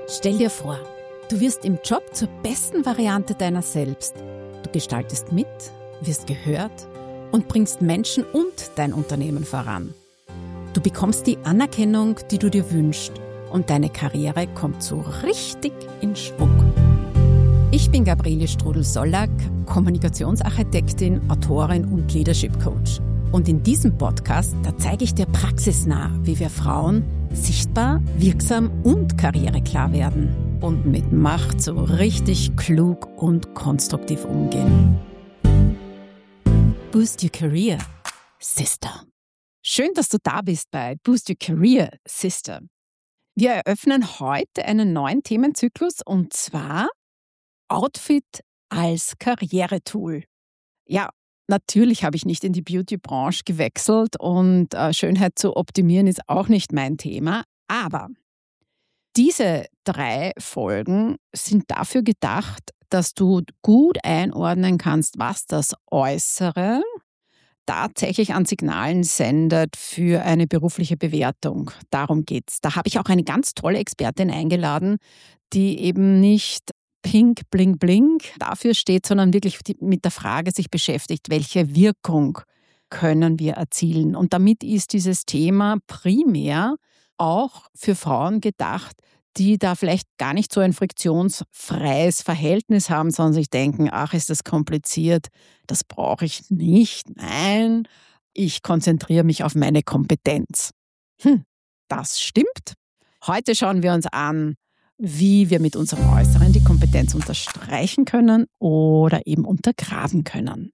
Stell dir vor, du wirst im Job zur besten Variante deiner selbst. Du gestaltest mit, wirst gehört und bringst Menschen und dein Unternehmen voran. Du bekommst die Anerkennung, die du dir wünschst, und deine Karriere kommt so richtig in Schwung. Ich bin Gabriele Strudel-Sollack, Kommunikationsarchitektin, Autorin und Leadership Coach. Und in diesem Podcast, da zeige ich dir praxisnah, wie wir Frauen sichtbar, wirksam und karriereklar werden und mit Macht so richtig klug und konstruktiv umgehen. Boost Your Career, Sister. Schön, dass du da bist bei Boost Your Career, Sister. Wir eröffnen heute einen neuen Themenzyklus, und zwar Outfit als Karrieretool. Ja, natürlich habe ich nicht in die Beauty-Branche gewechselt und Schönheit zu optimieren ist auch nicht mein Thema. Aber diese 3 Folgen sind dafür gedacht, dass du gut einordnen kannst, was das Äußere tatsächlich an Signalen sendet für eine berufliche Bewertung. Darum geht's. Da habe ich auch eine ganz tolle Expertin eingeladen, die eben nicht Pink, Bling, Bling dafür steht, sondern wirklich mit der Frage sich beschäftigt, welche Wirkung können wir erzielen. Und damit ist dieses Thema primär auch für Frauen gedacht, die da vielleicht gar nicht so ein friktionsfreies Verhältnis haben, sondern sich denken, ach, ist das kompliziert, das brauche ich nicht. Nein, ich konzentriere mich auf meine Kompetenz. Das stimmt. Heute schauen wir uns an, wie wir mit unserem Äußeren die Kompetenz unterstreichen können oder eben untergraben können.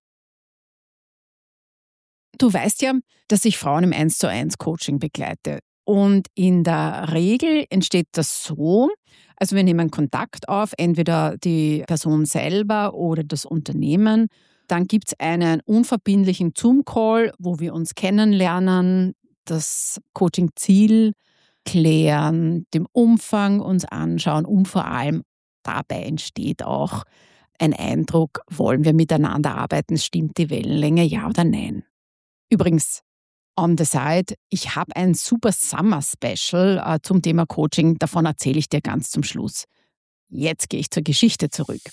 Du weißt ja, dass ich Frauen im 1:1 Coaching begleite. Und in der Regel entsteht das so, also wir nehmen Kontakt auf, entweder die Person selber oder das Unternehmen. Dann gibt es einen unverbindlichen Zoom-Call, wo wir uns kennenlernen, das Coaching-Ziel klären, den Umfang uns anschauen und vor allem dabei entsteht auch ein Eindruck, wollen wir miteinander arbeiten, stimmt die Wellenlänge, ja oder nein. Übrigens, on the side, ich habe ein super Summer-Special zum Thema Coaching, davon erzähle ich dir ganz zum Schluss. Jetzt gehe ich zur Geschichte zurück.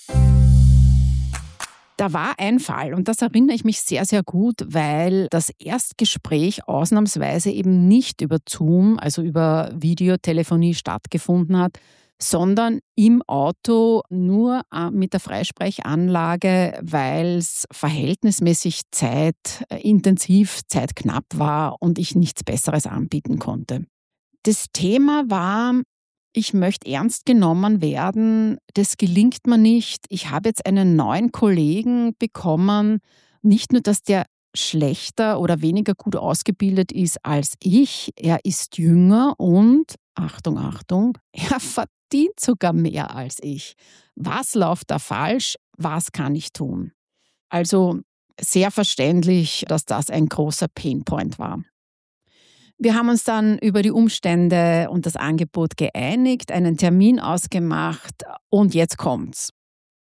Da war ein Fall, und das erinnere ich mich sehr, sehr gut, weil das Erstgespräch ausnahmsweise eben nicht über Zoom, also über Videotelefonie stattgefunden hat, sondern im Auto nur mit der Freisprechanlage, weil es verhältnismäßig zeitintensiv, zeitknapp war und ich nichts Besseres anbieten konnte. Das Thema war: Ich möchte ernst genommen werden, das gelingt mir nicht. Ich habe jetzt einen neuen Kollegen bekommen. Nicht nur, dass der schlechter oder weniger gut ausgebildet ist als ich, er ist jünger und, Achtung, Achtung, er verdient sogar mehr als ich. Was läuft da falsch? Was kann ich tun? Also sehr verständlich, dass das ein großer Painpoint war. Wir haben uns dann über die Umstände und das Angebot geeinigt, einen Termin ausgemacht, und jetzt kommt's.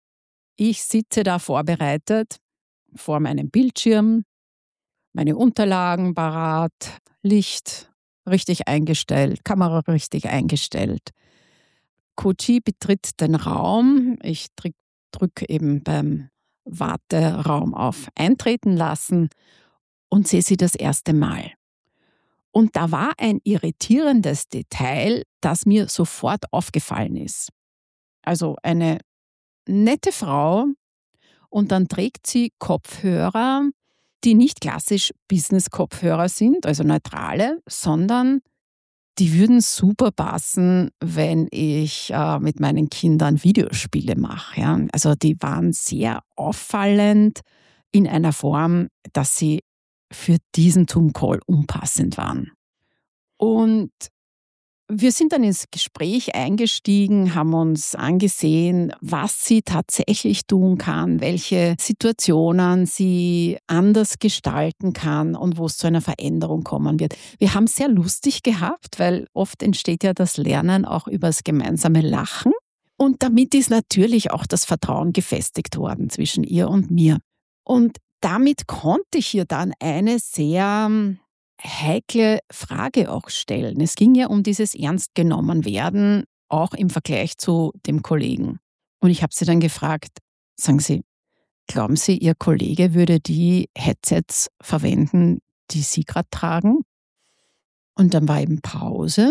Ich sitze da vorbereitet vor meinem Bildschirm, meine Unterlagen parat, Licht richtig eingestellt, Kamera richtig eingestellt. Coachie betritt den Raum. Ich drücke eben beim Warteraum auf Eintreten lassen und sehe sie das erste Mal. Und da war ein irritierendes Detail, das mir sofort aufgefallen ist. Also eine nette Frau, und dann trägt sie Kopfhörer, die nicht klassisch Business-Kopfhörer sind, also neutrale, sondern die würden super passen, wenn ich mit meinen Kindern Videospiele mache. Ja? Also die waren sehr auffallend in einer Form, dass sie für diesen Zoom-Call unpassend waren. Und wir sind dann ins Gespräch eingestiegen, haben uns angesehen, was sie tatsächlich tun kann, welche Situationen sie anders gestalten kann und wo es zu einer Veränderung kommen wird. Wir haben es sehr lustig gehabt, weil oft entsteht ja das Lernen auch über das gemeinsame Lachen. Und damit ist natürlich auch das Vertrauen gefestigt worden zwischen ihr und mir. Und damit konnte ich ihr dann eine sehr heikle Frage auch stellen. Es ging ja um dieses Ernstgenommen werden auch im Vergleich zu dem Kollegen. Und ich habe sie dann gefragt, sagen Sie, glauben Sie, Ihr Kollege würde die Headsets verwenden, die Sie gerade tragen? Und dann war eben Pause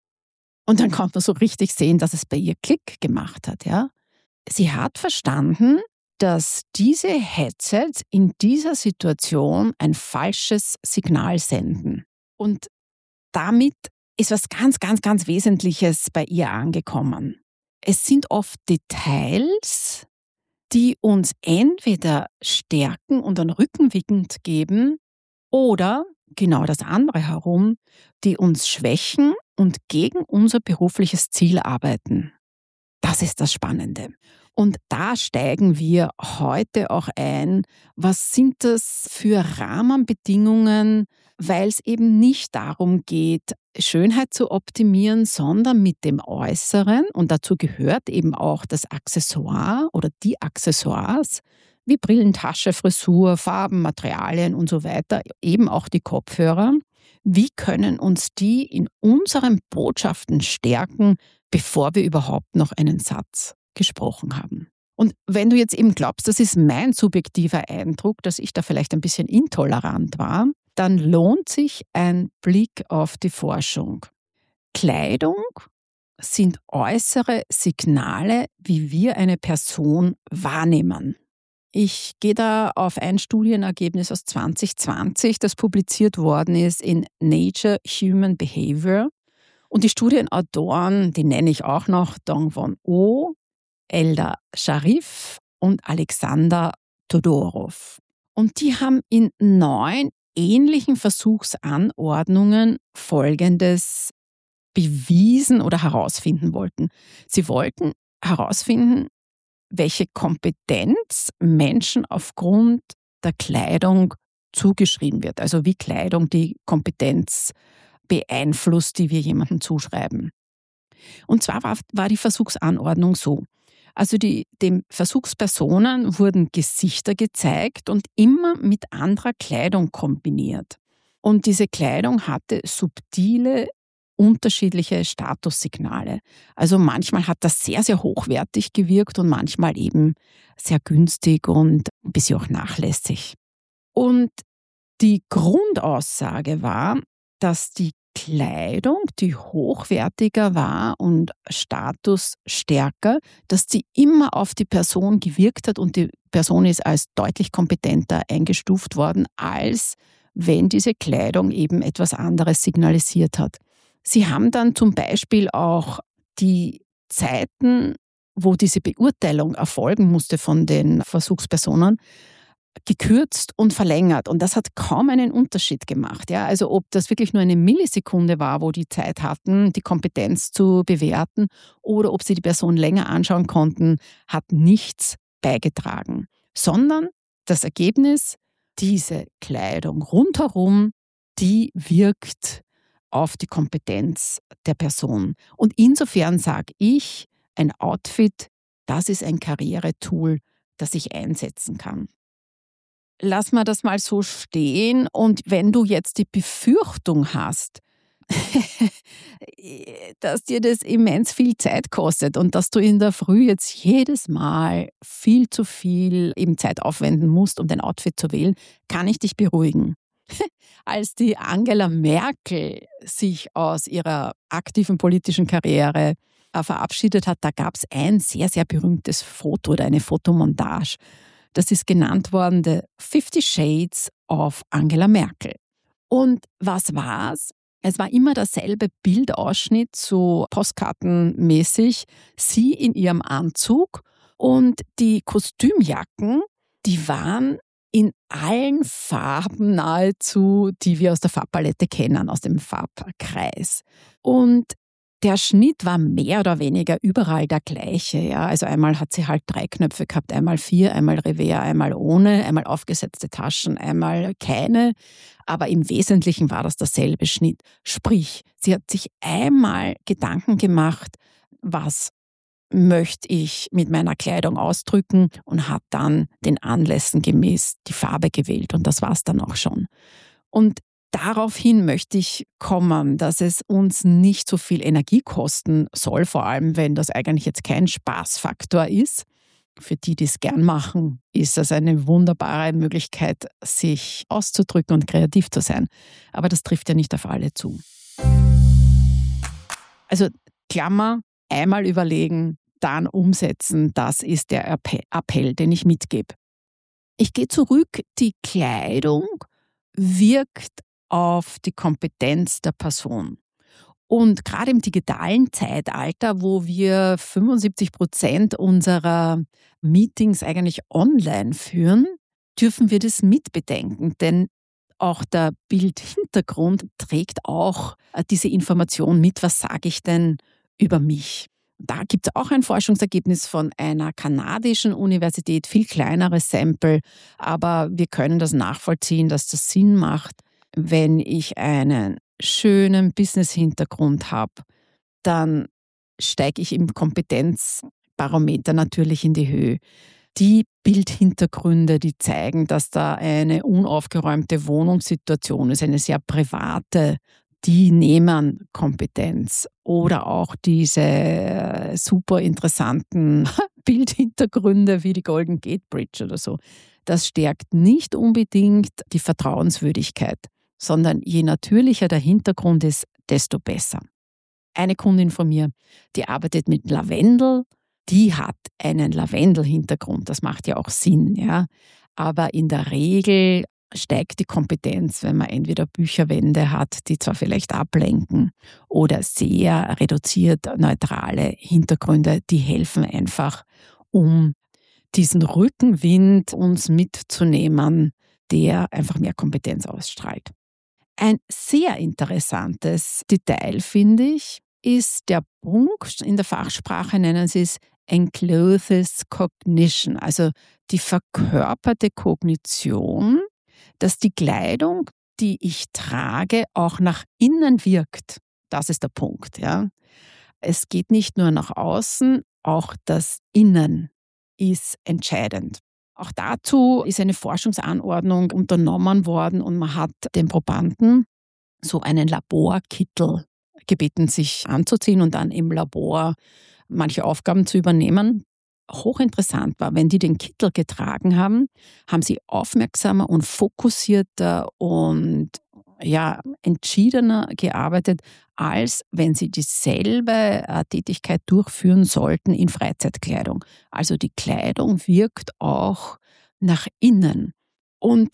und dann konnte man so richtig sehen, dass es bei ihr Klick gemacht hat, ja. Sie hat verstanden, dass diese Headsets in dieser Situation ein falsches Signal senden. Und damit ist was ganz, ganz, ganz Wesentliches bei ihr angekommen. Es sind oft Details, die uns entweder stärken und einen Rückenwind geben oder genau das andere herum, die uns schwächen und gegen unser berufliches Ziel arbeiten. Das ist das Spannende. Und da steigen wir heute auch ein. Was sind das für Rahmenbedingungen, weil es eben nicht darum geht, Schönheit zu optimieren, sondern mit dem Äußeren. Und dazu gehört eben auch das Accessoire oder die Accessoires, wie Brillentasche, Frisur, Farben, Materialien und so weiter, eben auch die Kopfhörer. Wie können uns die in unseren Botschaften stärken, bevor wir überhaupt noch einen Satz gesprochen haben? Und wenn du jetzt eben glaubst, das ist mein subjektiver Eindruck, dass ich da vielleicht ein bisschen intolerant war, dann lohnt sich ein Blick auf die Forschung. Kleidung sind äußere Signale, wie wir eine Person wahrnehmen. Ich gehe da auf ein Studienergebnis aus 2020, das publiziert worden ist in Nature Human Behavior. Und die Studienautoren, die nenne ich auch noch, Dong-Won Oh, Eldar Sharif und Alexander Todorov. Und die haben in 9 ähnlichen Versuchsanordnungen Folgendes bewiesen oder herausfinden wollten. Sie wollten herausfinden, welche Kompetenz Menschen aufgrund der Kleidung zugeschrieben wird. Also wie Kleidung die Kompetenz beeinflusst, die wir jemandem zuschreiben. Und zwar war die Versuchsanordnung so. Also den Versuchspersonen wurden Gesichter gezeigt und immer mit anderer Kleidung kombiniert. Und diese Kleidung hatte subtile, unterschiedliche Statussignale. Also manchmal hat das sehr, sehr hochwertig gewirkt und manchmal eben sehr günstig und ein bisschen auch nachlässig. Und die Grundaussage war, dass die Kleidung, die hochwertiger war und statusstärker, dass die immer auf die Person gewirkt hat und die Person ist als deutlich kompetenter eingestuft worden, als wenn diese Kleidung eben etwas anderes signalisiert hat. Sie haben dann zum Beispiel auch die Zeiten, wo diese Beurteilung erfolgen musste von den Versuchspersonen, gekürzt und verlängert. Und das hat kaum einen Unterschied gemacht. Ja? Also ob das wirklich nur eine Millisekunde war, wo die Zeit hatten, die Kompetenz zu bewerten, oder ob sie die Person länger anschauen konnten, hat nichts beigetragen. Sondern das Ergebnis, diese Kleidung rundherum, die wirkt auf die Kompetenz der Person. Und insofern sage ich, ein Outfit, das ist ein Karrieretool, das ich einsetzen kann. Lass mal das mal so stehen. Und wenn du jetzt die Befürchtung hast, dass dir das immens viel Zeit kostet und dass du in der Früh jetzt jedes Mal viel zu viel eben Zeit aufwenden musst, um dein Outfit zu wählen, kann ich dich beruhigen. Als die Angela Merkel sich aus ihrer aktiven politischen Karriere verabschiedet hat, da gab es ein sehr, sehr berühmtes Foto oder eine Fotomontage. Das ist genannt worden, The 50 Shades of Angela Merkel. Und was war's? Es war immer derselbe Bildausschnitt, so postkartenmäßig. Sie in ihrem Anzug und die Kostümjacken, die waren in allen Farben nahezu, die wir aus der Farbpalette kennen, aus dem Farbkreis. Und der Schnitt war mehr oder weniger überall der gleiche. Ja. Also einmal hat sie halt 3 Knöpfe gehabt, einmal 4, einmal Revers, einmal ohne, einmal aufgesetzte Taschen, einmal keine. Aber im Wesentlichen war das derselbe Schnitt. Sprich, sie hat sich einmal Gedanken gemacht, was möchte ich mit meiner Kleidung ausdrücken, und hat dann den Anlässen gemäß die Farbe gewählt. Und das war es dann auch schon. Und Daraufhin möchte ich kommen, dass es uns nicht so viel Energie kosten soll, vor allem wenn das eigentlich jetzt kein Spaßfaktor ist. Für die, die es gern machen, ist das eine wunderbare Möglichkeit, sich auszudrücken und kreativ zu sein. Aber das trifft ja nicht auf alle zu. Also Klammer, einmal überlegen, dann umsetzen, das ist der Appell, den ich mitgebe. Ich gehe zurück, die Kleidung wirkt auf die Kompetenz der Person. Und gerade im digitalen Zeitalter, wo wir 75% unserer Meetings eigentlich online führen, dürfen wir das mitbedenken. Denn auch der Bildhintergrund trägt auch diese Information mit, was sage ich denn über mich. Da gibt es auch ein Forschungsergebnis von einer kanadischen Universität, viel kleineres Sample, aber wir können das nachvollziehen, dass das Sinn macht, wenn ich einen schönen Business-Hintergrund habe, dann steige ich im Kompetenzbarometer natürlich in die Höhe. Die Bildhintergründe, die zeigen, dass da eine unaufgeräumte Wohnungssituation ist, eine sehr private, die nehmen Kompetenz. Oder auch diese super interessanten Bildhintergründe wie die Golden Gate Bridge oder so. Das stärkt nicht unbedingt die Vertrauenswürdigkeit, sondern je natürlicher der Hintergrund ist, desto besser. Eine Kundin von mir, die arbeitet mit Lavendel, die hat einen Lavendel-Hintergrund. Das macht ja auch Sinn, ja. Aber in der Regel steigt die Kompetenz, wenn man entweder Bücherwände hat, die zwar vielleicht ablenken, oder sehr reduziert neutrale Hintergründe, die helfen einfach, um diesen Rückenwind uns mitzunehmen, der einfach mehr Kompetenz ausstrahlt. Ein sehr interessantes Detail, finde ich, ist der Punkt, in der Fachsprache nennen sie es Enclothes Cognition, also die verkörperte Kognition, dass die Kleidung, die ich trage, auch nach innen wirkt. Das ist der Punkt. Ja. Es geht nicht nur nach außen, auch das Innen ist entscheidend. Auch dazu ist eine Forschungsanordnung unternommen worden und man hat den Probanden so einen Laborkittel gebeten, sich anzuziehen und dann im Labor manche Aufgaben zu übernehmen. Hochinteressant war, wenn die den Kittel getragen haben, haben sie aufmerksamer und fokussierter und entschiedener gearbeitet, als wenn sie dieselbe Tätigkeit durchführen sollten in Freizeitkleidung. Also die Kleidung wirkt auch nach innen. Und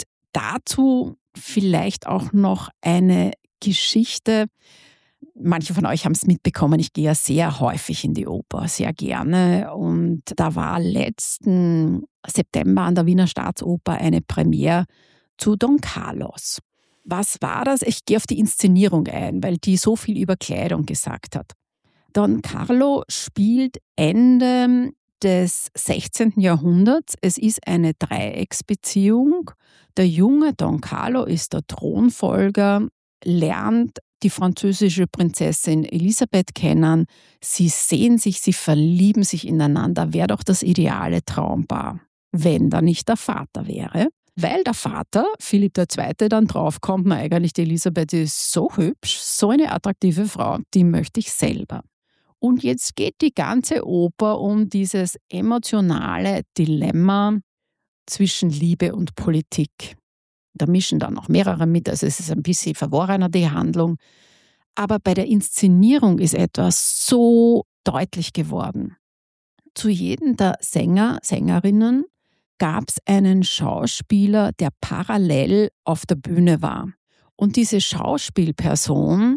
dazu vielleicht auch noch eine Geschichte. Manche von euch haben es mitbekommen, ich gehe ja sehr häufig in die Oper, sehr gerne. Und da war letzten September an der Wiener Staatsoper eine Premiere zu Don Carlos. Was war das? Ich gehe auf die Inszenierung ein, weil die so viel über Kleidung gesagt hat. Don Carlo spielt Ende des 16. Jahrhunderts. Es ist eine Dreiecksbeziehung. Der junge Don Carlo ist der Thronfolger, lernt die französische Prinzessin Elisabeth kennen. Sie sehen sich, sie verlieben sich ineinander. Wäre doch das ideale Traumpaar, wenn da nicht der Vater wäre. Weil der Vater, Philipp II., dann draufkommt, na eigentlich die Elisabeth ist so hübsch, so eine attraktive Frau, die möchte ich selber. Und jetzt geht die ganze Oper um dieses emotionale Dilemma zwischen Liebe und Politik. Da mischen dann noch mehrere mit, also es ist ein bisschen verworrener, die Handlung. Aber bei der Inszenierung ist etwas so deutlich geworden. Zu jedem der Sänger, Sängerinnen gab es einen Schauspieler, der parallel auf der Bühne war. Und diese Schauspielperson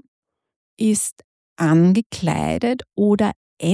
ist angekleidet oder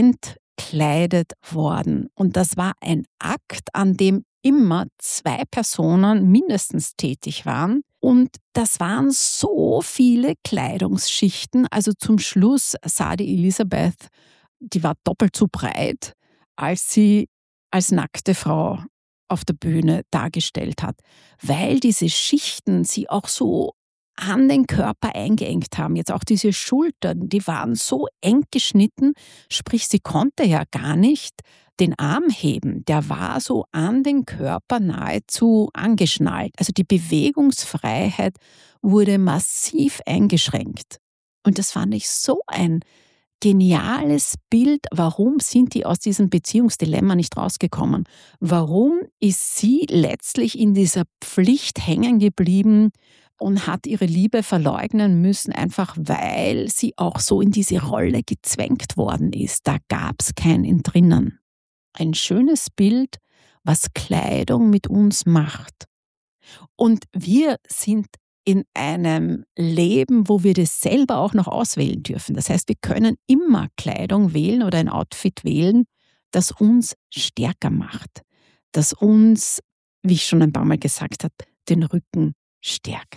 entkleidet worden. Und das war ein Akt, an dem immer 2 Personen mindestens tätig waren. Und das waren so viele Kleidungsschichten. Also zum Schluss sah die Elisabeth, die war doppelt so breit, als sie als nackte Frau auf der Bühne dargestellt hat, weil diese Schichten sie auch so an den Körper eingeengt haben. Jetzt auch diese Schultern, die waren so eng geschnitten, sprich sie konnte ja gar nicht den Arm heben, der war so an den Körper nahezu angeschnallt. Also die Bewegungsfreiheit wurde massiv eingeschränkt. Und das fand ich so ein geniales Bild. Warum sind die aus diesem Beziehungsdilemma nicht rausgekommen? Warum ist sie letztlich in dieser Pflicht hängen geblieben und hat ihre Liebe verleugnen müssen, einfach weil sie auch so in diese Rolle gezwängt worden ist. Da gab es kein Entrinnen. Ein schönes Bild, was Kleidung mit uns macht. Und wir sind in einem Leben, wo wir das selber auch noch auswählen dürfen. Das heißt, wir können immer Kleidung wählen oder ein Outfit wählen, das uns stärker macht, das uns, wie ich schon ein paar Mal gesagt habe, den Rücken stärkt.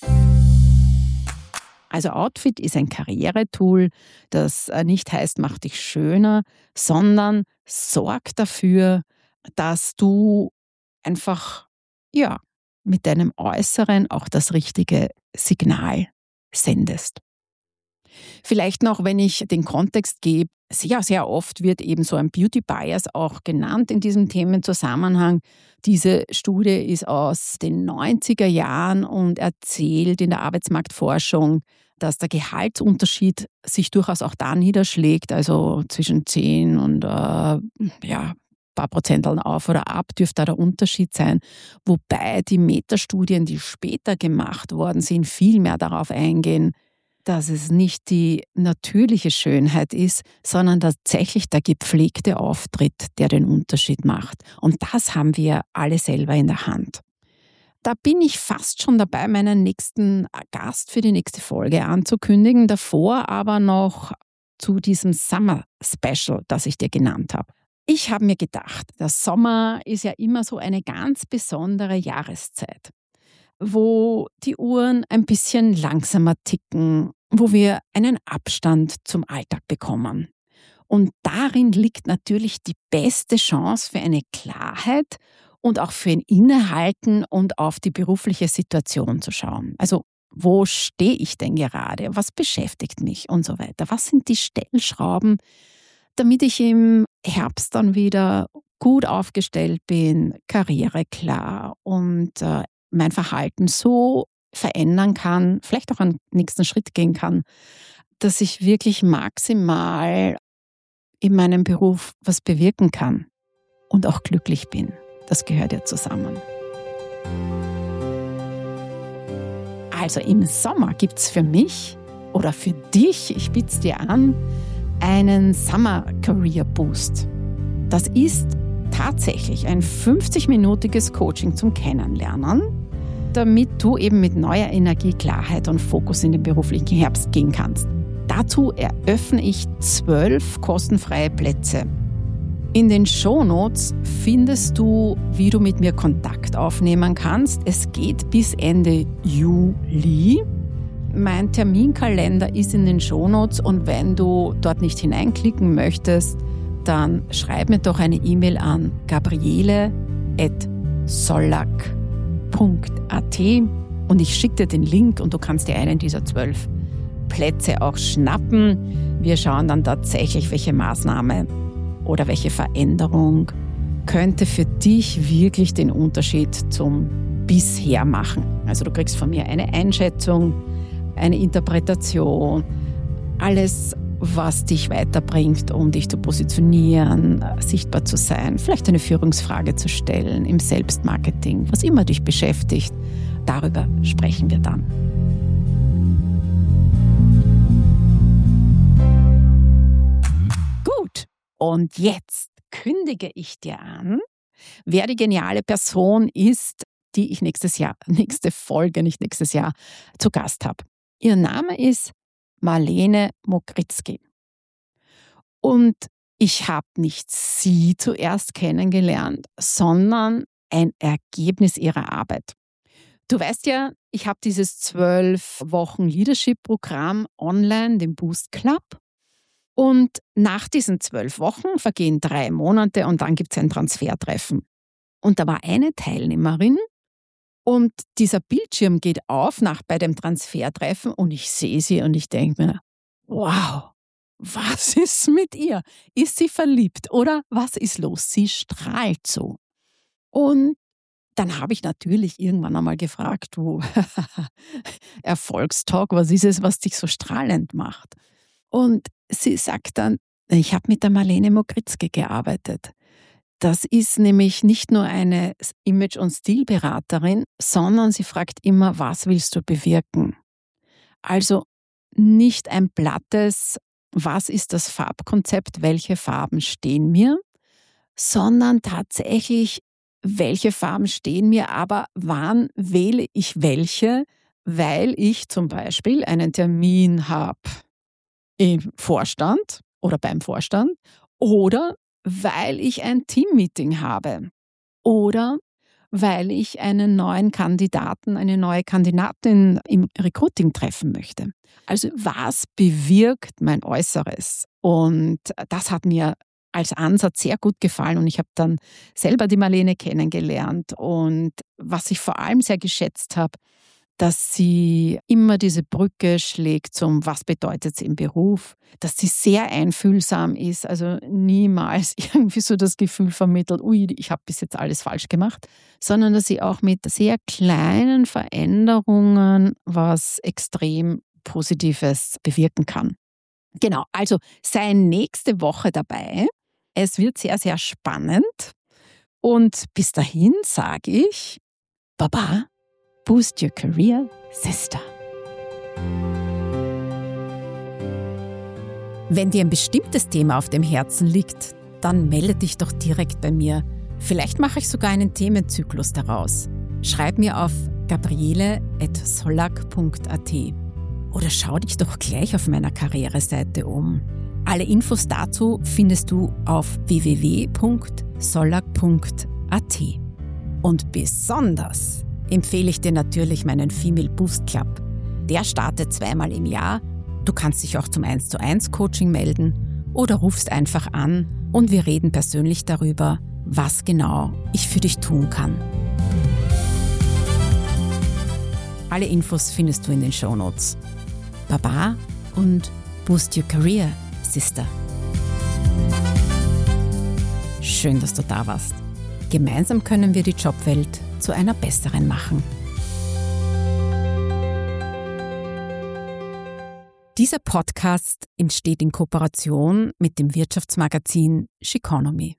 Also Outfit ist ein Karrieretool, das nicht heißt, mach dich schöner, sondern sorgt dafür, dass du einfach, ja, mit deinem Äußeren auch das richtige Signal sendest. Vielleicht noch, wenn ich den Kontext gebe, sehr, sehr oft wird eben so ein Beauty Bias auch genannt in diesem Themenzusammenhang. Diese Studie ist aus den 90er Jahren und erzählt in der Arbeitsmarktforschung, dass der Gehaltsunterschied sich durchaus auch da niederschlägt, also zwischen 10 und paar Prozenteln auf oder ab dürfte da der Unterschied sein, wobei die Metastudien, die später gemacht worden sind, viel mehr darauf eingehen, dass es nicht die natürliche Schönheit ist, sondern tatsächlich der gepflegte Auftritt, der den Unterschied macht. Und das haben wir alle selber in der Hand. Da bin ich fast schon dabei, meinen nächsten Gast für die nächste Folge anzukündigen. Davor aber noch zu diesem Summer Special, das ich dir genannt habe. Ich habe mir gedacht, der Sommer ist ja immer so eine ganz besondere Jahreszeit, wo die Uhren ein bisschen langsamer ticken, wo wir einen Abstand zum Alltag bekommen. Und darin liegt natürlich die beste Chance für eine Klarheit und auch für ein Innehalten und auf die berufliche Situation zu schauen. Also wo stehe ich denn gerade? Was beschäftigt mich und so weiter? Was sind die Stellschrauben, damit ich im Herbst dann wieder gut aufgestellt bin, Karriere klar und mein Verhalten so verändern kann, vielleicht auch einen nächsten Schritt gehen kann, dass ich wirklich maximal in meinem Beruf was bewirken kann und auch glücklich bin. Das gehört ja zusammen. Also im Sommer gibt es für mich oder für dich, ich biete es dir an, einen Summer Career Boost. Das ist tatsächlich ein 50-minütiges Coaching zum Kennenlernen, damit du eben mit neuer Energie, Klarheit und Fokus in den beruflichen Herbst gehen kannst. Dazu eröffne ich 12 kostenfreie Plätze. In den Shownotes findest du, wie du mit mir Kontakt aufnehmen kannst. Es geht bis Ende Juli. Mein Terminkalender ist in den Shownotes und wenn du dort nicht hineinklicken möchtest, dann schreib mir doch eine E-Mail an gabriele@sollack.at und ich schicke dir den Link und du kannst dir einen dieser 12 Plätze auch schnappen. Wir schauen dann tatsächlich, welche Maßnahme oder welche Veränderung könnte für dich wirklich den Unterschied zum bisher machen. Also du kriegst von mir eine Einschätzung, eine Interpretation, alles, was dich weiterbringt, um dich zu positionieren, sichtbar zu sein, vielleicht eine Führungsfrage zu stellen im Selbstmarketing, was immer dich beschäftigt, darüber sprechen wir dann. Gut, und jetzt kündige ich dir an, wer die geniale Person ist, die ich nächste Folge, nicht nächstes Jahr, zu Gast habe. Ihr Name ist Marlene Mokritzky. Und ich habe nicht sie zuerst kennengelernt, sondern ein Ergebnis ihrer Arbeit. Du weißt ja, ich habe dieses 12 Wochen Leadership-Programm online, den Boost Club. Und nach diesen 12 Wochen vergehen 3 Monate und dann gibt es ein Transfertreffen. Und da war eine Teilnehmerin und dieser Bildschirm geht auf bei dem Transfertreffen und ich sehe sie und ich denke mir, wow, was ist mit ihr? Ist sie verliebt oder was ist los? Sie strahlt so. Und dann habe ich natürlich irgendwann einmal gefragt, du Erfolgstalk, was ist es, was dich so strahlend macht? Und sie sagt dann, ich habe mit der Marlene Mogritzky gearbeitet. Das ist nämlich nicht nur eine Image- und Stilberaterin, sondern sie fragt immer, was willst du bewirken? Also nicht ein plattes, was ist das Farbkonzept, welche Farben stehen mir, sondern tatsächlich, welche Farben stehen mir, aber wann wähle ich welche, weil ich zum Beispiel einen Termin habe im Vorstand oder beim Vorstand oder weil ich ein Teammeeting habe oder weil ich einen neuen Kandidaten, eine neue Kandidatin im Recruiting treffen möchte. Also was bewirkt mein Äußeres? Und das hat mir als Ansatz sehr gut gefallen und ich habe dann selber die Marlene kennengelernt und was ich vor allem sehr geschätzt habe, dass sie immer diese Brücke schlägt zum was bedeutet es im Beruf, dass sie sehr einfühlsam ist, also niemals irgendwie so das Gefühl vermittelt, ui, ich habe bis jetzt alles falsch gemacht, sondern dass sie auch mit sehr kleinen Veränderungen was extrem Positives bewirken kann. Genau, also sei nächste Woche dabei. Es wird sehr, sehr spannend und bis dahin sage ich, Baba, boost your career, Sister. Wenn dir ein bestimmtes Thema auf dem Herzen liegt, dann melde dich doch direkt bei mir. Vielleicht mache ich sogar einen Themenzyklus daraus. Schreib mir auf gabriele@sollack.at oder schau dich doch gleich auf meiner Karriereseite um. Alle Infos dazu findest du auf www.sollack.at. Und besonders empfehle ich dir natürlich meinen Female Boost Club. Der startet 2-mal im Jahr. Du kannst dich auch zum 1:1 Coaching melden oder rufst einfach an und wir reden persönlich darüber, was genau ich für dich tun kann. Alle Infos findest du in den Shownotes. Baba und boost your career, Sister. Schön, dass du da warst. Gemeinsam können wir die Jobwelt zu einer besseren machen. Dieser Podcast entsteht in Kooperation mit dem Wirtschaftsmagazin Sheconomy.